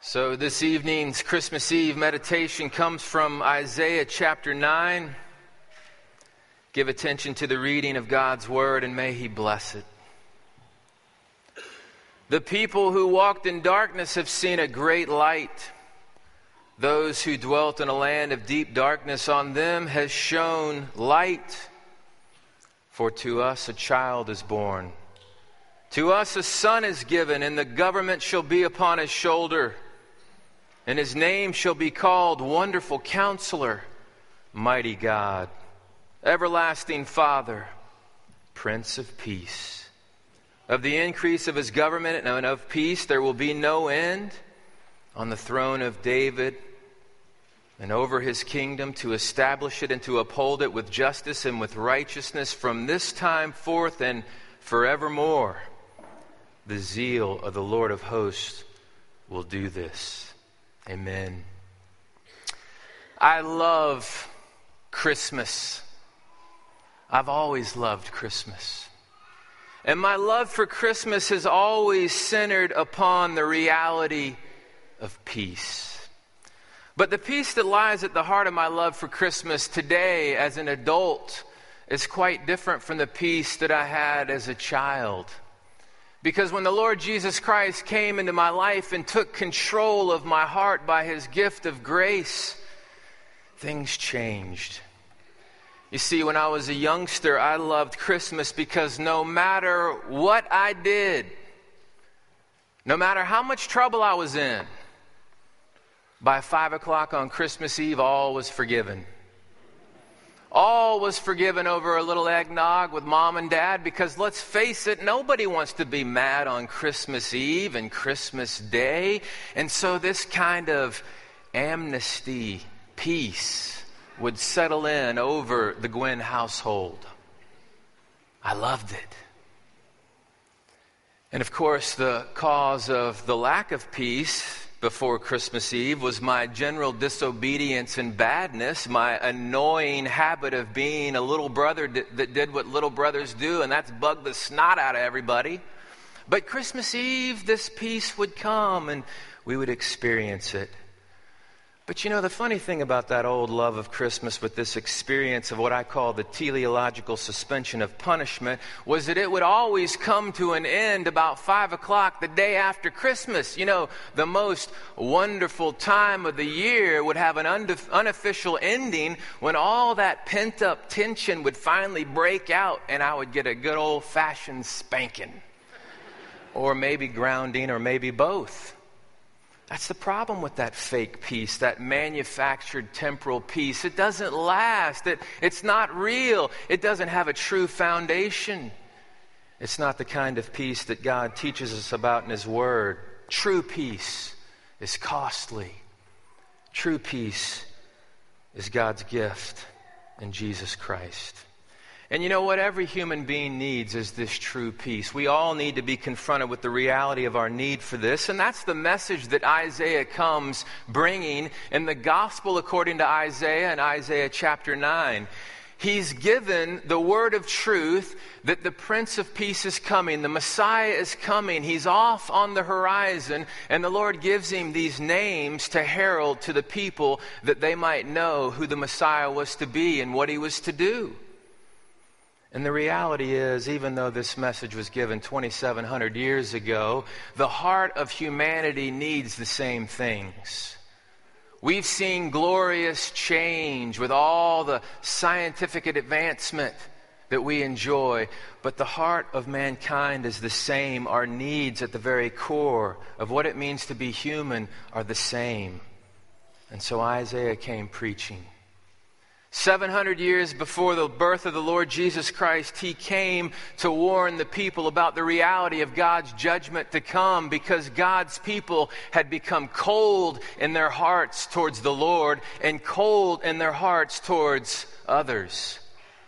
So this evening's Christmas Eve meditation comes from Isaiah chapter 9. Give attention to the reading of God's word and may He bless it. The people who walked in darkness have seen a great light. Those who dwelt in a land of deep darkness, on them has shone light. For to us a child is born. To us a son is given, and the government shall be upon his shoulder. And his name shall be called Wonderful Counselor, Mighty God, Everlasting Father, Prince of Peace. Of the increase of his government and of peace there will be no end, on the throne of David and over his kingdom, to establish it and to uphold it with justice and with righteousness from this time forth and forevermore. The zeal of the Lord of hosts will do this. Amen. I love Christmas. I've always loved Christmas. And my love for Christmas has always centered upon the reality of peace. But the peace that lies at the heart of my love for Christmas today as an adult is quite different from the peace that I had as a child. Because when the Lord Jesus Christ came into my life and took control of my heart by His gift of grace, things changed. You see, when I was a youngster, I loved Christmas because no matter what I did, no matter how much trouble I was in, by 5 o'clock on Christmas Eve, all was forgiven. All was forgiven over a little eggnog with mom and dad, because let's face it, nobody wants to be mad on Christmas Eve and Christmas Day. And so this kind of amnesty, peace, would settle in over the Gwynn household. I loved it. And of course, the cause of the lack of peace before Christmas Eve was my general disobedience and badness, my annoying habit of being a little brother that did what little brothers do, and that's bug the snot out of everybody. But Christmas Eve, this peace would come and we would experience it. But you know, the funny thing about that old love of Christmas with this experience of what I call the teleological suspension of punishment was that it would always come to an end about 5 o'clock the day after Christmas. You know, the most wonderful time of the year would have an unofficial ending when all that pent-up tension would finally break out and I would get a good old-fashioned spanking. Or maybe grounding, or maybe both. That's the problem with that fake peace, that manufactured temporal peace. It doesn't last. It's not real. It doesn't have a true foundation. It's not the kind of peace that God teaches us about in His Word. True peace is costly. True peace is God's gift in Jesus Christ. And you know what every human being needs is this true peace. We all need to be confronted with the reality of our need for this. And that's the message that Isaiah comes bringing in the gospel according to Isaiah in Isaiah chapter 9. He's given the word of truth that the Prince of Peace is coming. The Messiah is coming. He's off on the horizon. And the Lord gives him these names to herald to the people that they might know who the Messiah was to be and what He was to do. And the reality is, even though this message was given 2,700 years ago, the heart of humanity needs the same things. We've seen glorious change with all the scientific advancement that we enjoy, but the heart of mankind is the same. Our needs at the very core of what it means to be human are the same. And so Isaiah came preaching. 700 years before the birth of the Lord Jesus Christ, He came to warn the people about the reality of God's judgment to come, because God's people had become cold in their hearts towards the Lord and cold in their hearts towards others.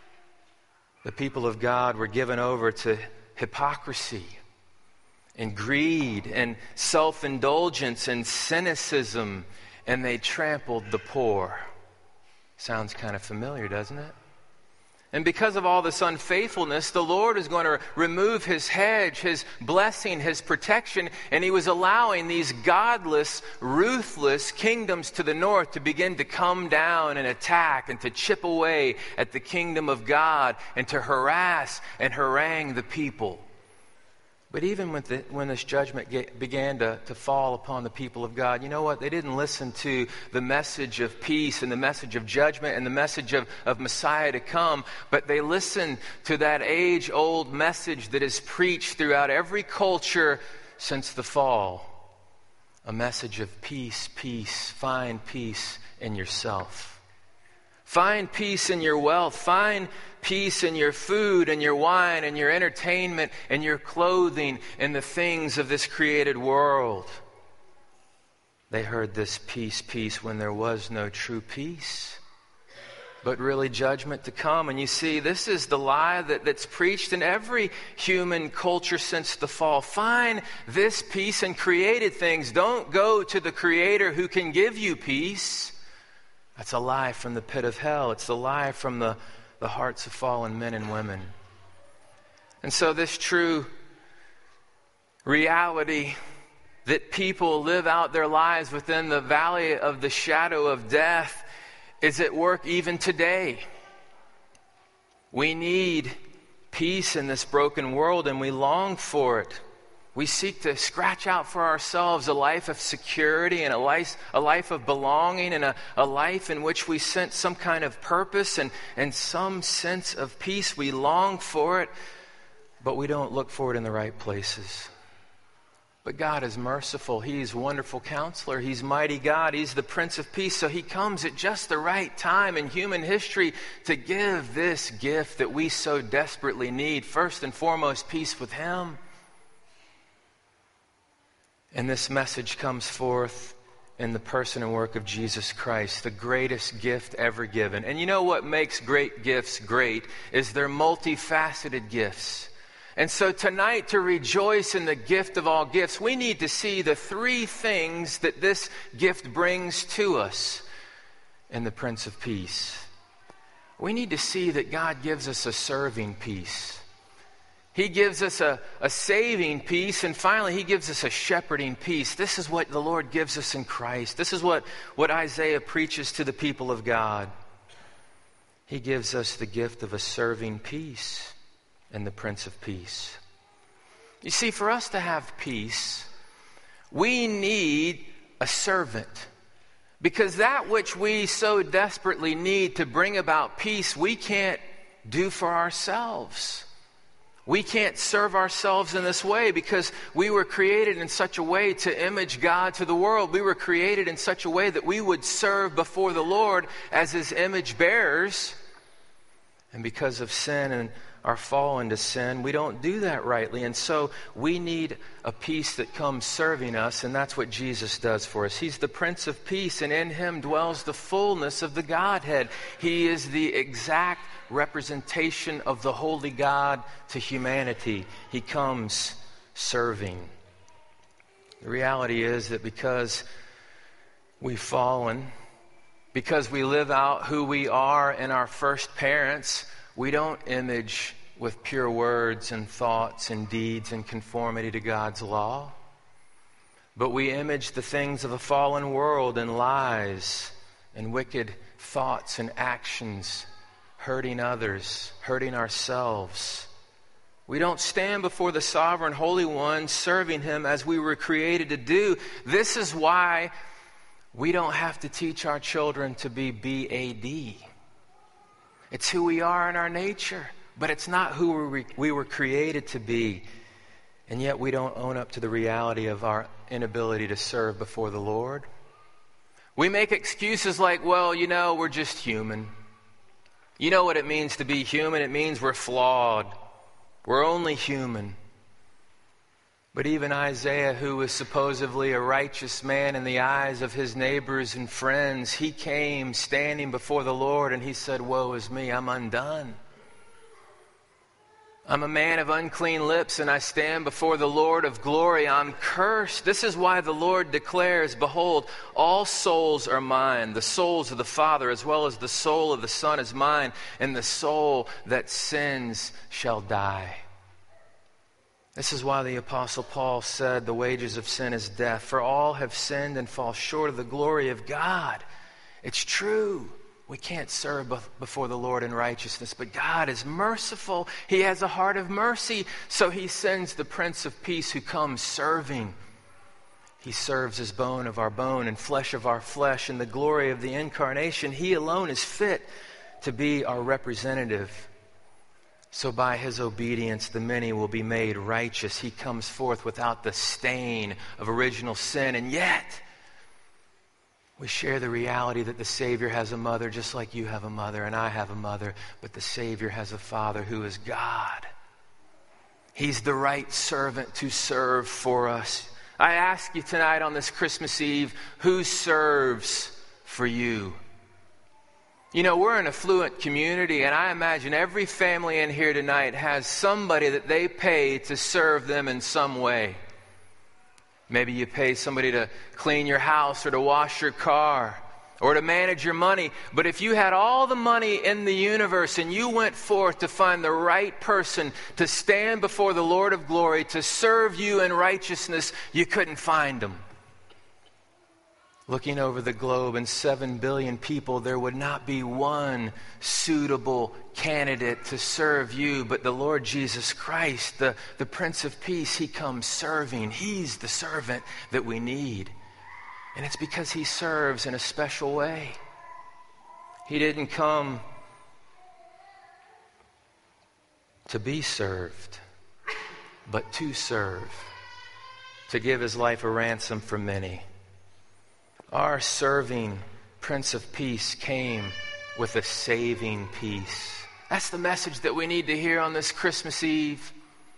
The people of God were given over to hypocrisy and greed and self-indulgence and cynicism, and they trampled the poor. Sounds kind of familiar, doesn't it? And because of all this unfaithfulness, the Lord is going to remove his hedge, his blessing, his protection, and he was allowing these godless, ruthless kingdoms to the north to begin to come down and attack and to chip away at the kingdom of God and to harass and harangue the people. But even when this judgment began to fall upon the people of God, you know what? They didn't listen to the message of peace and the message of judgment and the message of Messiah to come, but they listened to that age-old message that is preached throughout every culture since the fall. A message of peace, peace, find peace in yourself. Find peace in your wealth. Find peace in your food and your wine and your entertainment and your clothing and the things of this created world. They heard this peace, peace when there was no true peace, but really judgment to come. And you see, this is the lie that's preached in every human culture since the fall. Find this peace in created things. Don't go to the Creator who can give you peace. That's a lie from the pit of hell. It's a lie from the hearts of fallen men and women. And so this true reality that people live out their lives within the valley of the shadow of death is at work even today. We need peace in this broken world, and we long for it. We seek to scratch out for ourselves a life of security and a life of belonging and a life in which we sense some kind of purpose and some sense of peace. We long for it, but we don't look for it in the right places. But God is merciful. He's wonderful counselor. He's mighty God. He's the Prince of Peace. So he comes at just the right time in human history to give this gift that we so desperately need. First and foremost, peace with him. And this message comes forth in the person and work of Jesus Christ, the greatest gift ever given. And you know what makes great gifts great is they're multifaceted gifts. And so tonight, to rejoice in the gift of all gifts, we need to see the three things that this gift brings to us in the Prince of Peace. We need to see that God gives us a serving peace. He gives us a saving peace, and finally he gives us a shepherding peace. This is what the Lord gives us in Christ. This is what Isaiah preaches to the people of God. He gives us the gift of a serving peace in the Prince of Peace. You see, for us to have peace, we need a servant. Because that which we so desperately need to bring about peace, we can't do for ourselves. We can't serve ourselves in this way because we were created in such a way to image God to the world. We were created in such a way that we would serve before the Lord as his image bearers. And because of sin and our fall into sin, we don't do that rightly. And so we need a peace that comes serving us, and that's what Jesus does for us. He's the Prince of Peace, and in him dwells the fullness of the Godhead. He is the exact representation of the holy God to humanity. He comes serving. The reality is that because we've fallen, because we live out who we are in our first parents, we don't image with pure words and thoughts and deeds in conformity to God's law. But we image the things of a fallen world in lies and wicked thoughts and actions, hurting others, hurting ourselves. We don't stand before the sovereign Holy One serving him as we were created to do. This is why we don't have to teach our children to be BAD. It's who we are in our nature, but it's not who we were created to be. And yet we don't own up to the reality of our inability to serve before the Lord. We make excuses like, well, we're just human. You know what it means to be human? It means we're flawed. We're only human. But even Isaiah, who was supposedly a righteous man in the eyes of his neighbors and friends, he came standing before the Lord and he said, woe is me, I'm undone. I'm a man of unclean lips, and I stand before the Lord of glory. I'm cursed. This is why the Lord declares, behold, all souls are mine. The souls of the Father as well as the soul of the Son is mine, and the soul that sins shall die. This is why the Apostle Paul said the wages of sin is death. For all have sinned and fall short of the glory of God. It's true. We can't serve before the Lord in righteousness, but God is merciful. He has a heart of mercy, so he sends the Prince of Peace who comes serving. He serves as bone of our bone and flesh of our flesh. In the glory of the incarnation, he alone is fit to be our representative. So by his obedience, the many will be made righteous. He comes forth without the stain of original sin, and yet we share the reality that the Savior has a mother just like you have a mother and I have a mother, but the Savior has a Father who is God. He's the right servant to serve for us. I ask you tonight on this Christmas Eve, who serves for you? You know, we're an affluent community, and I imagine every family in here tonight has somebody that they pay to serve them in some way. Maybe you pay somebody to clean your house or to wash your car or to manage your money. But if you had all the money in the universe and you went forth to find the right person to stand before the Lord of glory to serve you in righteousness, you couldn't find them. Looking over the globe and 7 billion people, there would not be one suitable candidate to serve you, but the Lord Jesus Christ, the Prince of Peace, he comes serving. He's the servant that we need. And it's because he serves in a special way. He didn't come to be served, but to serve, to give his life a ransom for many. Our serving Prince of Peace came with a saving peace. That's the message that we need to hear on this Christmas Eve.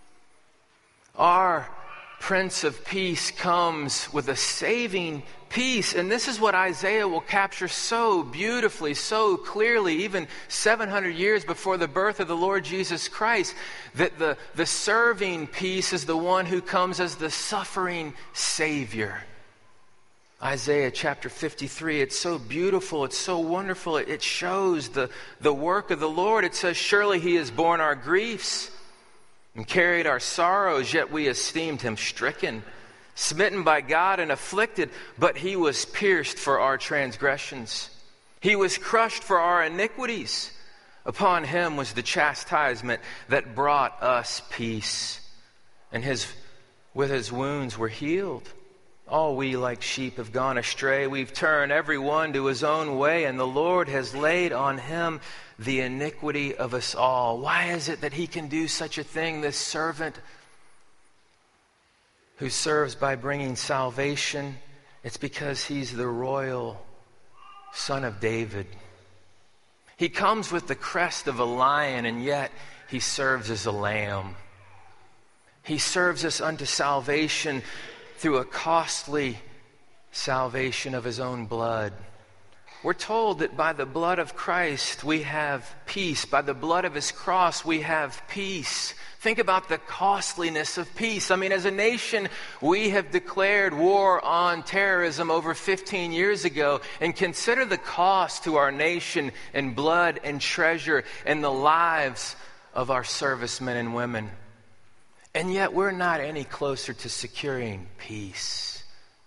Our Prince of Peace comes with a saving peace. And this is what Isaiah will capture so beautifully, so clearly, even 700 years before the birth of the Lord Jesus Christ, that the serving peace is the one who comes as the suffering Savior. Isaiah chapter 53, it's so beautiful, it's so wonderful. It shows the work of the Lord. It says, surely he has borne our griefs and carried our sorrows, yet we esteemed him stricken, smitten by God and afflicted, but he was pierced for our transgressions. He was crushed for our iniquities. Upon him was the chastisement that brought us peace, and with his wounds we're healed. All we like sheep have gone astray. We've turned every one to his own way, and the Lord has laid on him the iniquity of us all. Why is it that he can do such a thing, this servant who serves by bringing salvation? It's because he's the royal son of David. He comes with the crest of a lion, and yet he serves as a lamb. He serves us unto salvation through a costly salvation of his own blood. We're told that by the blood of Christ we have peace. By the blood of his cross we have peace. Think about the costliness of peace. I mean, as a nation, we have declared war on terrorism over 15 years ago. And consider the cost to our nation in blood and treasure and the lives of our servicemen and women. And yet we're not any closer to securing peace.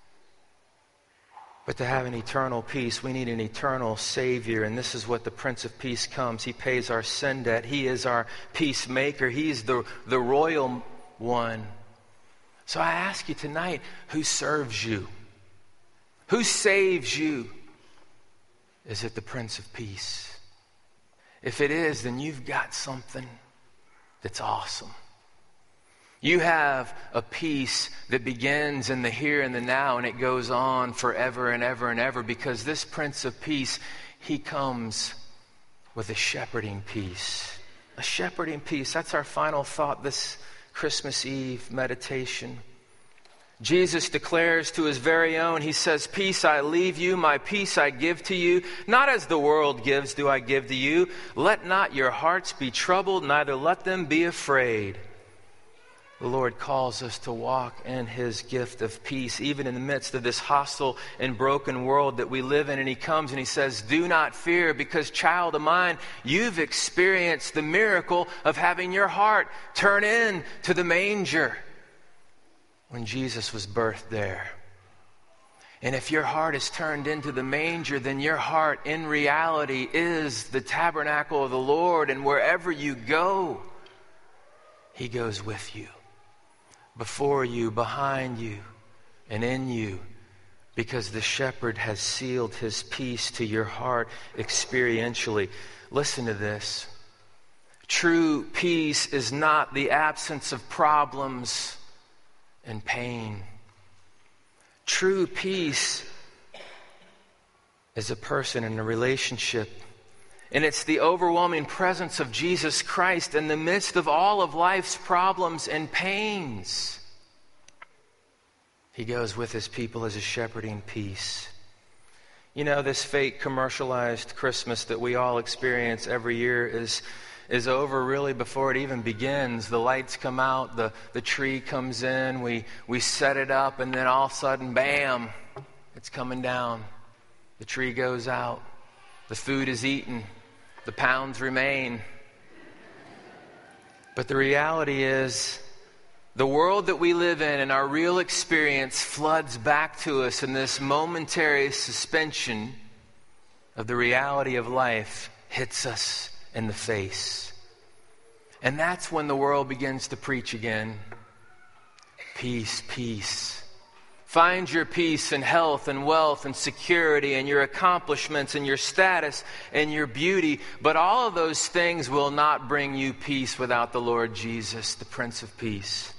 But to have an eternal peace, we need an eternal Savior. And this is what the Prince of Peace comes. He pays our sin debt. He is our peacemaker. He's the royal one. So I ask you tonight, who serves you? Who saves you? Is it the Prince of Peace? If it is, then you've got something that's awesome. You have a peace that begins in the here and the now, and it goes on forever and ever and ever, because this Prince of Peace, he comes with a shepherding peace. A shepherding peace. That's our final thought this Christmas Eve meditation. Jesus declares to his very own, he says, "Peace I leave you, my peace I give to you. Not as the world gives do I give to you. Let not your hearts be troubled, neither let them be afraid." The Lord calls us to walk in his gift of peace, even in the midst of this hostile and broken world that we live in. And he comes and he says, "Do not fear, because, child of mine, you've experienced the miracle of having your heart turn in to the manger when Jesus was birthed there. And if your heart is turned into the manger, then your heart in reality is the tabernacle of the Lord. And wherever you go, he goes with you, before you, behind you, and in you, because the shepherd has sealed his peace to your heart experientially. Listen to this. True peace is not the absence of problems and pain. True peace is a person in a relationship. And it's the overwhelming presence of Jesus Christ in the midst of all of life's problems and pains. He goes with his people as a shepherding peace. You know, this fake commercialized Christmas that we all experience every year is over really before it even begins. The lights come out, the tree comes in, we set it up, and then all of a sudden, bam, it's coming down. The tree goes out. The food is eaten. The pounds remain. But the reality is, the world that we live in and our real experience floods back to us in this momentary suspension of the reality of life hits us in the face. And that's when the world begins to preach again. Peace, peace. Find your peace in health and wealth and security and your accomplishments and your status and your beauty. But all of those things will not bring you peace without the Lord Jesus, the Prince of Peace.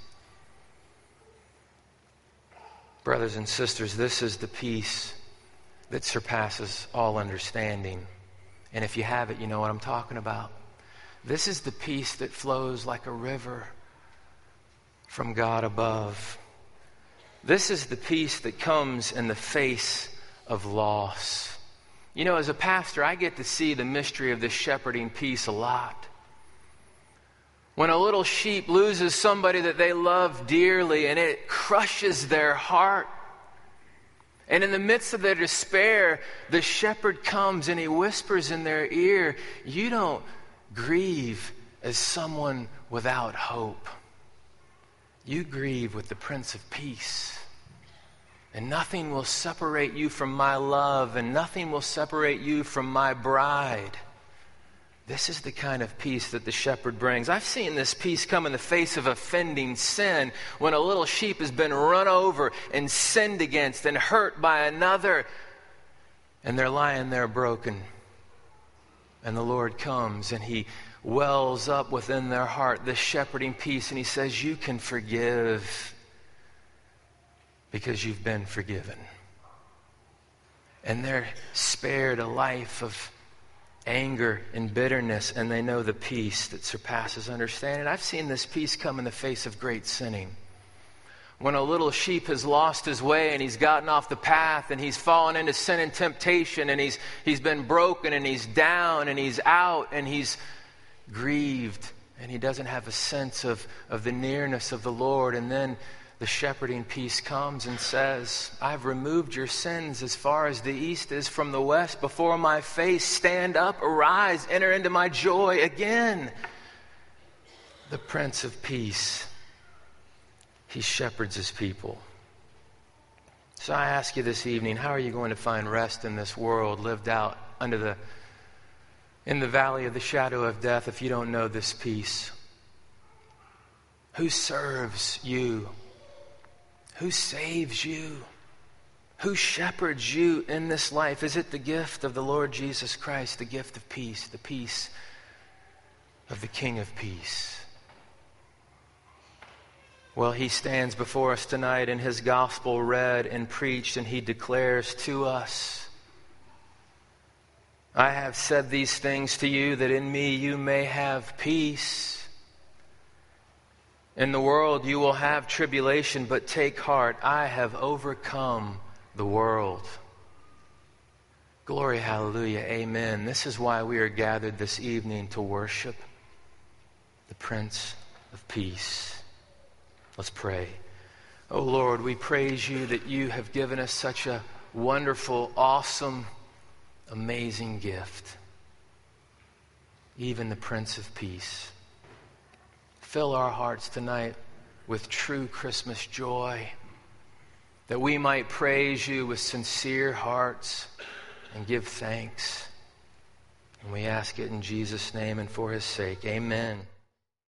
Brothers and sisters, this is the peace that surpasses all understanding. And if you have it, you know what I'm talking about. This is the peace that flows like a river from God above. This is the peace that comes in the face of loss. You know, as a pastor, I get to see the mystery of this shepherding peace a lot. When a little sheep loses somebody that they love dearly and it crushes their heart, and in the midst of their despair, the shepherd comes and he whispers in their ear, "You don't grieve as someone without hope. You grieve with the Prince of Peace. And nothing will separate you from my love, and nothing will separate you from my bride." This is the kind of peace that the shepherd brings. I've seen this peace come in the face of offending sin, when a little sheep has been run over and sinned against and hurt by another, and they're lying there broken. And the Lord comes and he wells up within their heart this shepherding peace, and he says, "You can forgive because you've been forgiven." And they're spared a life of anger and bitterness, and they know the peace that surpasses understanding. I've seen this peace come in the face of great sinning. When a little sheep has lost his way and he's gotten off the path and he's fallen into sin and temptation, and he's been broken and he's down and he's out and he's grieved and he doesn't have a sense of the nearness of the Lord, and then the shepherding peace comes and says, "I've removed your sins as far as the east is from the west. Before my face, stand up, arise, enter into my joy again." The Prince of Peace, he shepherds his people. So I ask you this evening, how are you going to find rest in this world lived out in the valley of the shadow of death if you don't know this peace? Who serves you? Who saves you? Who shepherds you in this life? Is it the gift of the Lord Jesus Christ, the gift of peace, the peace of the King of Peace? Well, he stands before us tonight in his gospel read and preached, and he declares to us, "I have said these things to you that in me you may have peace. In the world you will have tribulation, but take heart, I have overcome the world. Glory, hallelujah, amen. This is why we are gathered this evening to worship the Prince of Peace. Let's pray. Oh Lord, we praise you that you have given us such a wonderful, awesome, amazing gift. Even the Prince of Peace. Fill our hearts tonight with true Christmas joy, that we might praise you with sincere hearts and give thanks. And we ask it in Jesus' name and for his sake. Amen.